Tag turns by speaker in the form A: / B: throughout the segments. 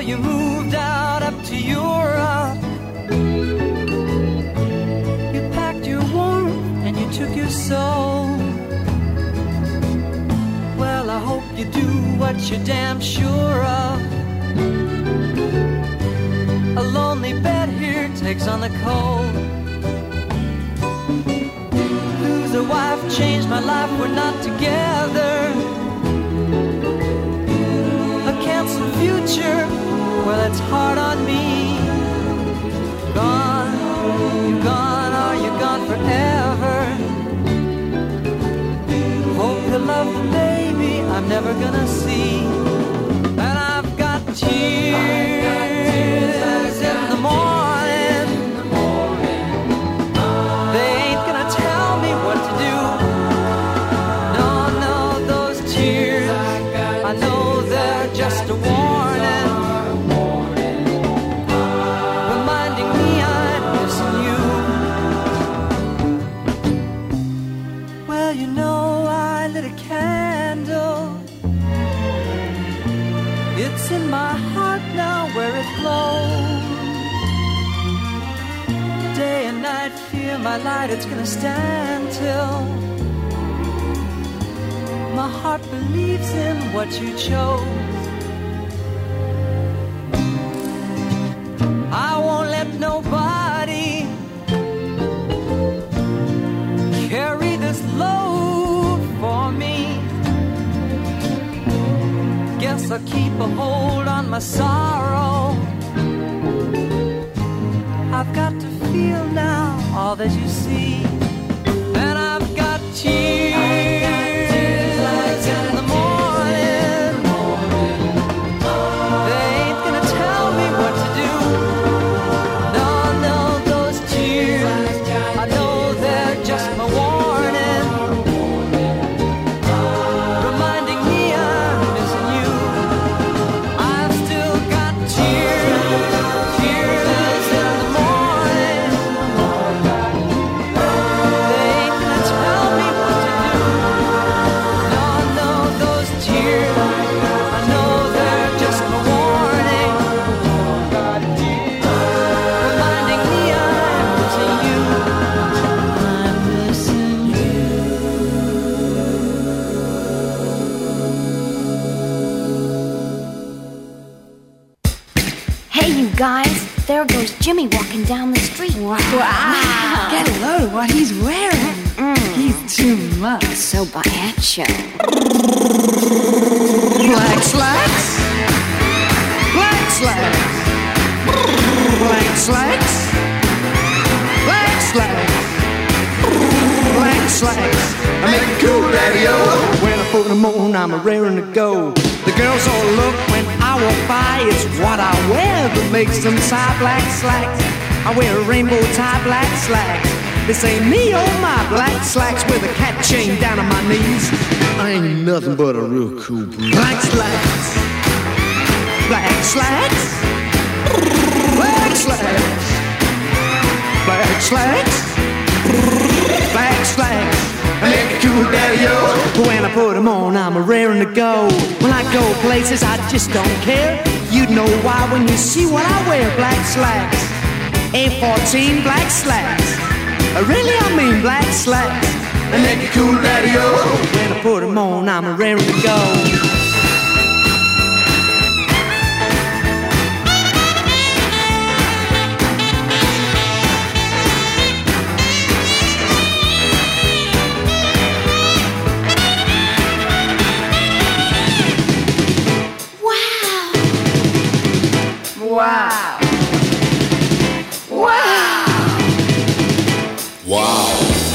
A: you moved out up to Europe. You packed your warmth and you took your soul. Well, I hope you do what you're damn sure of. A lonely bed here takes on the cold. Lose a wife, changed my life, we're not together. A canceled future, well, it's hard on me. Gone, you're gone, are you gone forever? Hope you love the baby I'm never gonna see. And I've got tears in the morning. They ain't gonna tell me what to do. No, no, those tears, I know they're just a warning, reminding me I'm missing you. Well, you know I lit a candle. It's in my heart now where it glows. Day and night, fear my light, it's gonna stand till my heart believes in what you chose. I won't let nobody carry this load for me. Guess I'll keep a hold on my sorrow. I've got to feel now all that you see. And I've got tears in the morning. They ain't gonna tell me what to do. No, no, those tears, I know they're just my warning, reminding me I'm missing you. I've still got tears, tears in the morning. They ain't gonna tell me what to do. No, no, those tears, I know they're just my warning, reminding me I'm missing you. I'm missing you.
B: Hey, you guys, there goes Jimmy walking down the street.
C: Wow. Get a load of what he's wearing. He's too much.
B: So macho.
C: Black slacks. Black slacks. Black slacks. Black slacks. Black slacks. I make it cool, daddy-o. When I put them on, I'm raring to go. The girls all look when I walk by. It's what I wear that makes them sigh. Black slacks. I wear a rainbow tie, black slacks. This ain't me, oh my, black slacks with a cat chain down on my knees. I ain't nothing but a real cool breeze. Black slacks. Black slacks. Black slacks. Black slacks. Black slacks. I make it cool, daddy-o. When I put them on, I'm raring to go. When I go places, I just don't care. You'd know why when you see what I wear. Black slacks. A14 black slacks. Really, I mean black slacks. I make it cool, daddy-o. When I put them on, I'm raring to go. Wow. Wow.
D: Wow.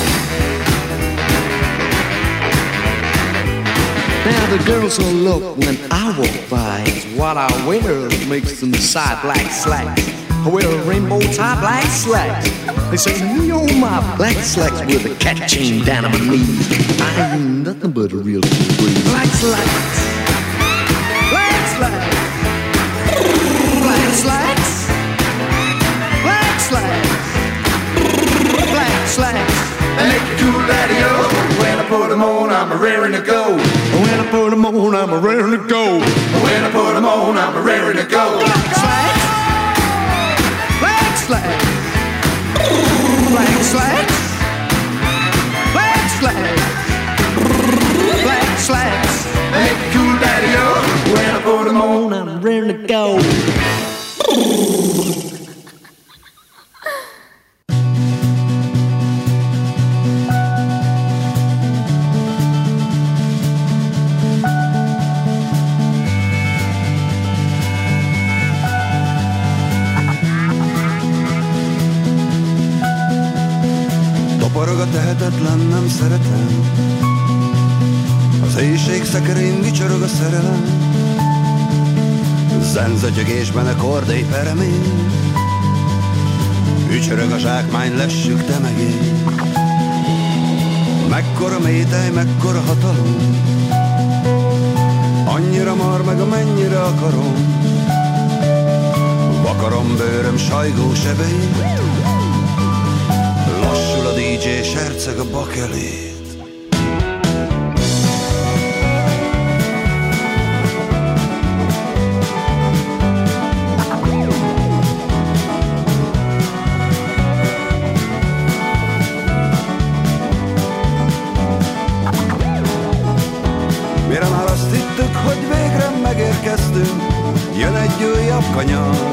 C: Now the girls will look when I walk by. It's what I wear that makes them sigh. Black slacks. I wear a rainbow tie, black slacks. They say me on my black slacks with a cat chain down on my knees. I ain't nothing but a real cool breeze. Black slacks. Black slacks. Black slacks. Black slacks. Black slacks. I make it cool, daddy-o. When I put them on, I'm raring to go. When I put them on, I'm raring to go. When I put them on, I'm raring to go. Slacks, leg slacks, leg slacks, leg slacks, leg slacks. Make it cool, daddy-o. When I put them on, I'm ready to go.
D: Toporog a tehetetlen, nem szeretem. Az éjség szekerén vicsorog a szerelem. Zenzötyögésben a kordai peremény. Ücsörög a zsákmány, lessük te meg én. Mekkora métej, mekkora hatalom. Annyira mar meg, amennyire akarom. Vakarom bőröm sajgó sebeit. Lassul a DJ, serceg a bakelét. Mire már azt hittük, hogy végre megérkeztünk, jön egy újabb kanyar.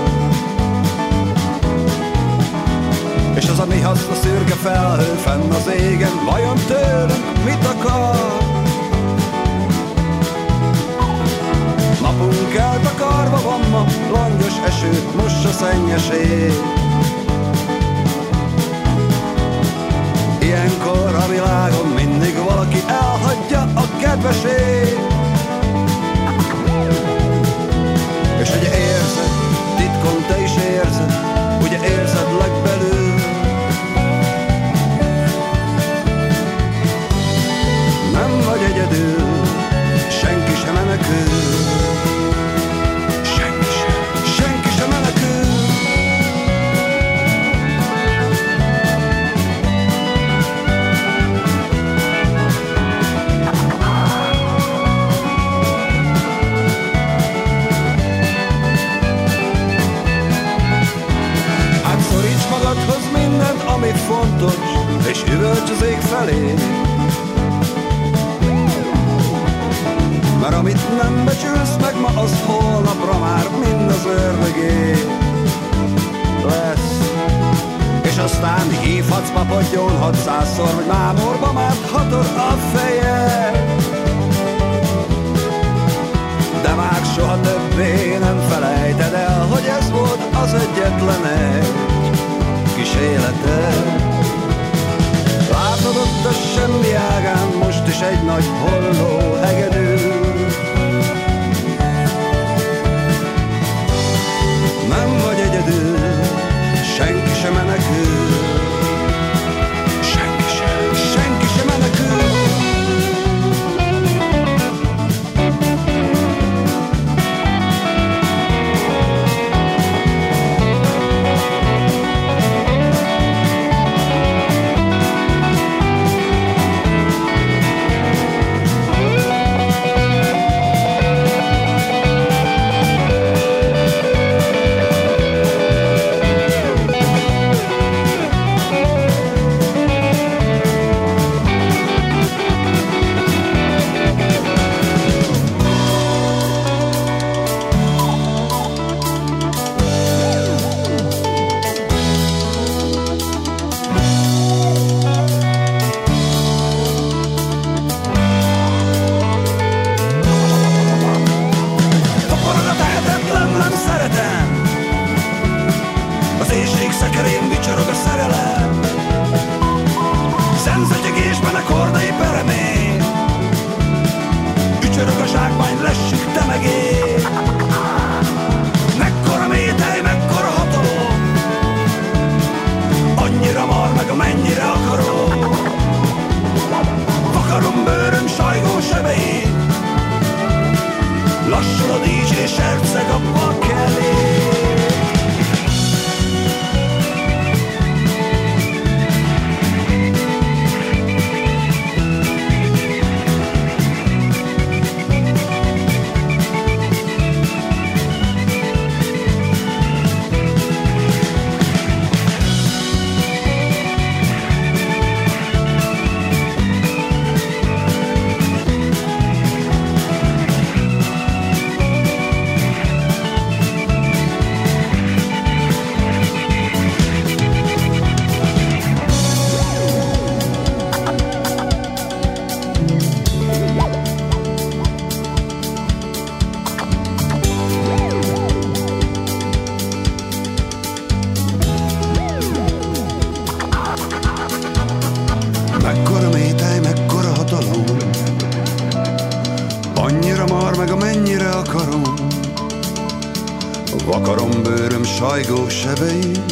D: És az a mi haszna szürke felhő fenn az égen, vajon tőlünk mit akar? Napunk eltakarva van ma, langyos eső, mossa szennyes ég. Ilyenkor a világon mindig valaki elhagyja a kedvesét. És ugye érzed, titkon te is érzed, ugye érzed legbelül. Nem vagy egyedül, senki sem menekül. Senki sem menekül. Átszoríts magadhoz mindent, ami fontos, és üvölts az ég felé. Mert amit nem becsülsz meg ma, az holnapra már mind az ördögé lesz. És aztán hívhatsz papadjon 600-szor, hogy mámorba máthatod a fejed. De már soha többé nem felejted el, hogy ez volt az egyetlen egy kis életed. Látod ott a semmi ágán most is egy nagy holló hegedű. Nem vagy egyedül, senki sem menekül. Senki sem menekül. Lassul a DJ, serceg a bakelét. Vakarom bőröm sajgó sebeit,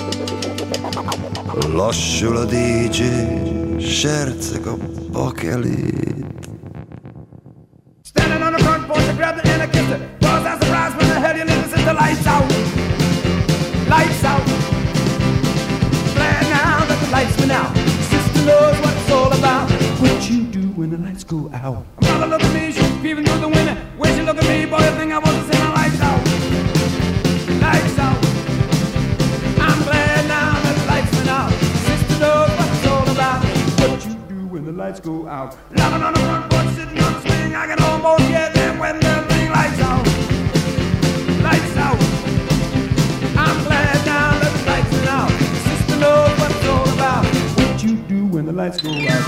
D: lassul a DJ, serceg a bakelét.
E: Standing on the front porch, I grabbed the and I kissed her. Was I surprised when I heard you listen to lights out? Lights out. Glad now that the lights went out. Sister knows what it's all about. What you do when the lights go out? Mother look at me, she's peeping through the window. When she look at me, boy, I think I want to see my lights out. Lights out. I'm glad now that the lights went out. Sister knows what it's all about. What you do when the lights go out? Loving on the front porch, sitting on the swing. I can almost get them when the thing lights out. Lights out. I'm glad now that the lights went out. Sister knows what it's all about. What you do when the lights go out?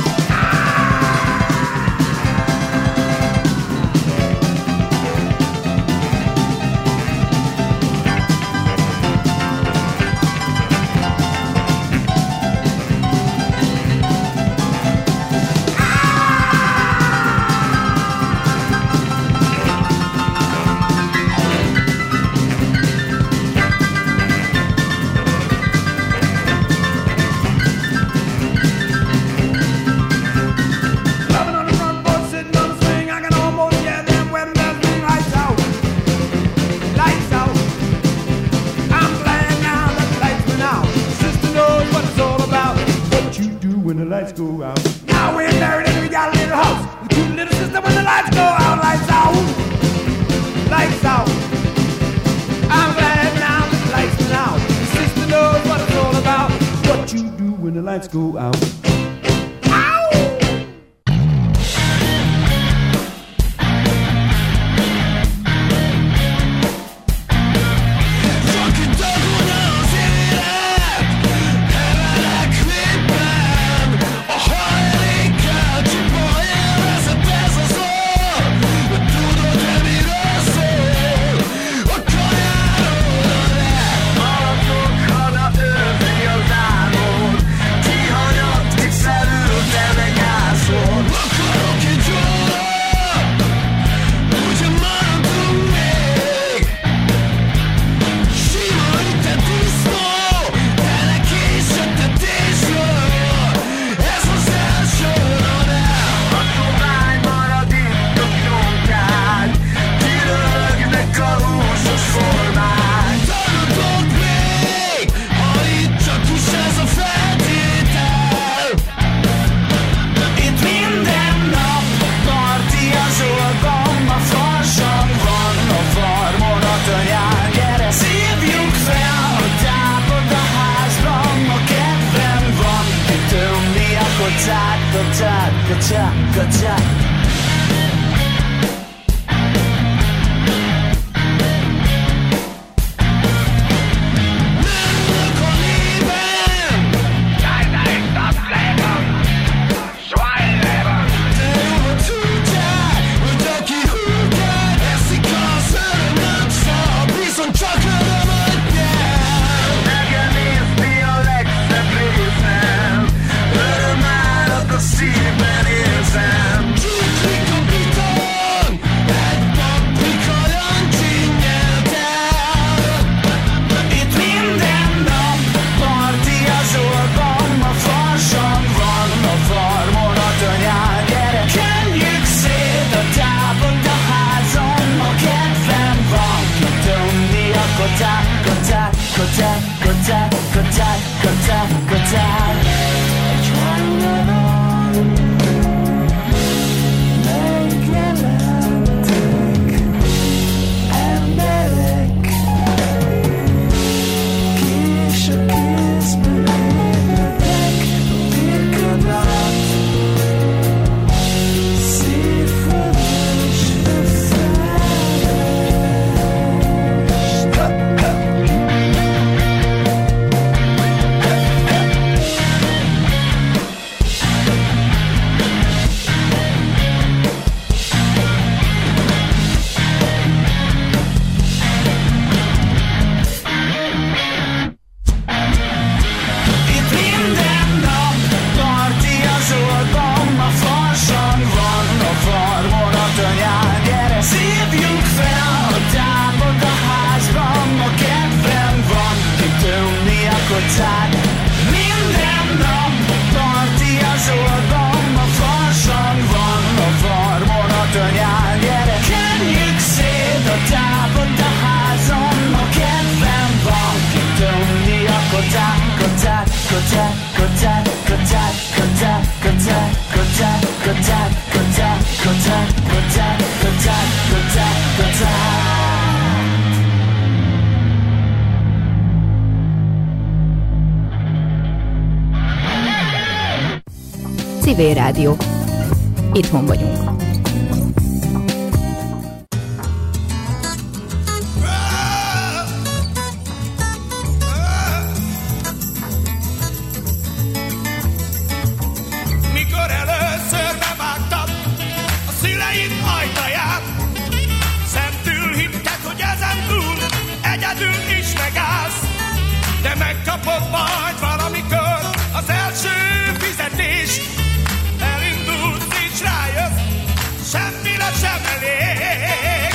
E: Lights go out. Now we're married and we got a little house. The cute little sister when the lights go out. Lights out. Lights out. I'm glad now that the lights went out. The sister knows what it's all about. What you do when the lights go out. Gotcha. Szívben érzem.
F: Civil Rádió. Itthon vagyunk.
G: Mikor először bevágtad a szüleid ajtaját, szentül hitted, hogy ezen túl egyedül is megállsz, de megkapod majd valamikor az első fizetés. Elindulsz és rájössz, semmire sem elég.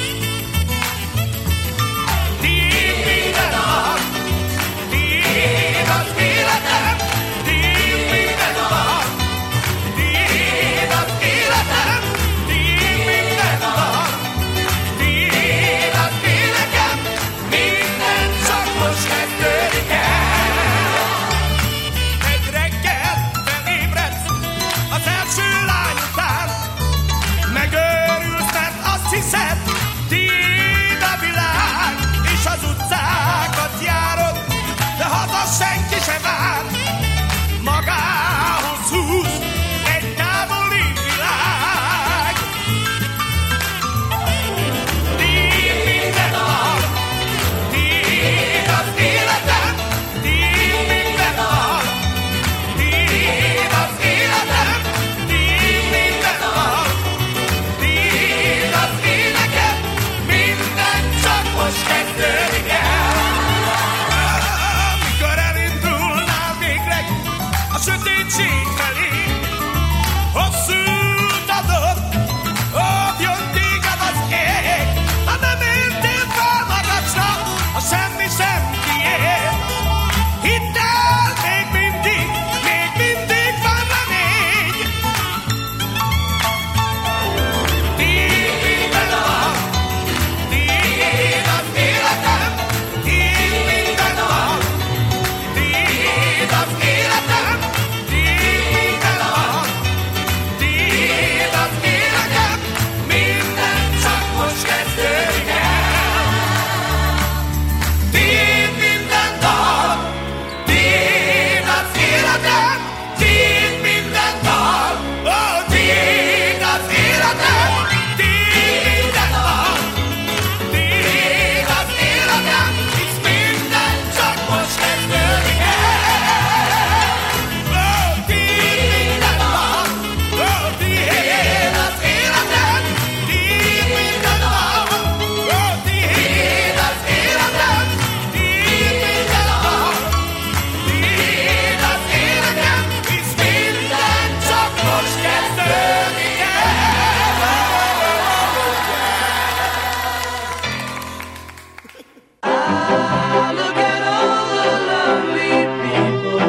G: Tiéd minden nap, tiéd az életem, tiéd minden nap, tiéd az életem, tiéd minden nap, tiéd az életem, minden csak most kezdődik el. Egy reggel felébredsz az első lány után, megőrülsz, mert azt hiszed, tiéd a világ, és az utcákat járod, de haza senki sem vár. Magához húz egy távoli világ. Tiéd minden nap, tiéd az életem, tiéd minden nap, tiéd az életem, tiéd minden nap, tiéd az énekem, minden csak most kezdődik el. Mikor elindulnál végleg a sötétség felé, hosszú út adott, ott jön téged az ég. Ha nem éltél fel magasra, a semmi sem tiéd. Hidd el, még mindig van remény. Tiéd minden nap, tiéd az életem, tiéd minden nap, tiéd az életem, tiéd minden nap, tiéd az életem, minden csak most kezdődik el. Tiéd minden nap, tiéd az életem, tiéd minden nap, oh, tiéd az életem, tiéd minden nap, tiéd az életem, hisz minden csak most kezdődik el. Oh, tiéd minden nap, oh, tiéd az életem, tiéd minden nap, oh, tiéd az életem, tiéd minden nap, tiéd az életem, hisz minden csak most kezdődik el.
A: Look at all the lovely people.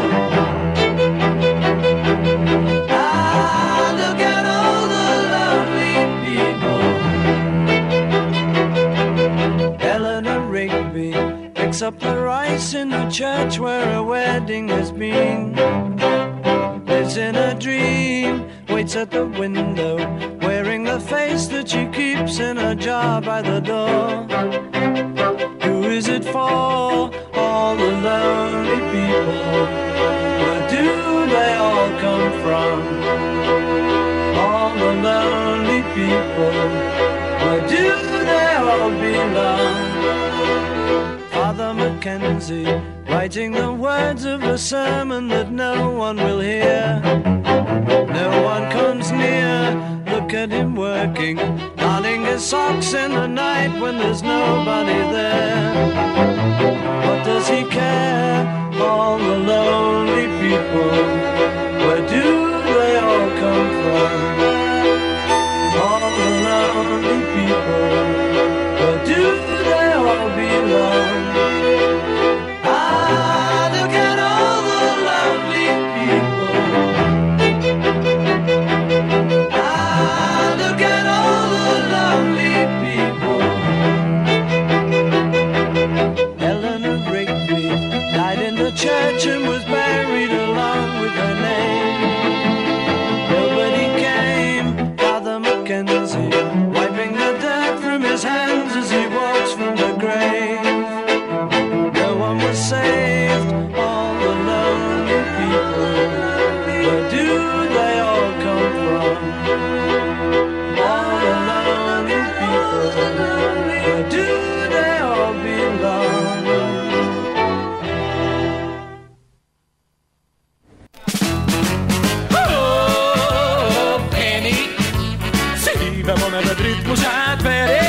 A: Look at all the lovely people. Eleanor Rigby picks up the rice in the church where a wedding has been. Lives in a dream, waits at the window, wearing the face that she keeps in a jar by the door. Who is it for? All the lonely people. Where do they all come from? All the lonely people. Where do they all belong? Father Mackenzie, writing the words of a sermon that no one will hear. No one comes near. Look at him working, darning his socks in the night when there's nobody there. What does he care? All the lonely people. Where do they all come from? All the lonely people. Where do they all belong? Look at all the lovely people. Look at all the lovely people. Eleanor
H: életed ritmusát veri.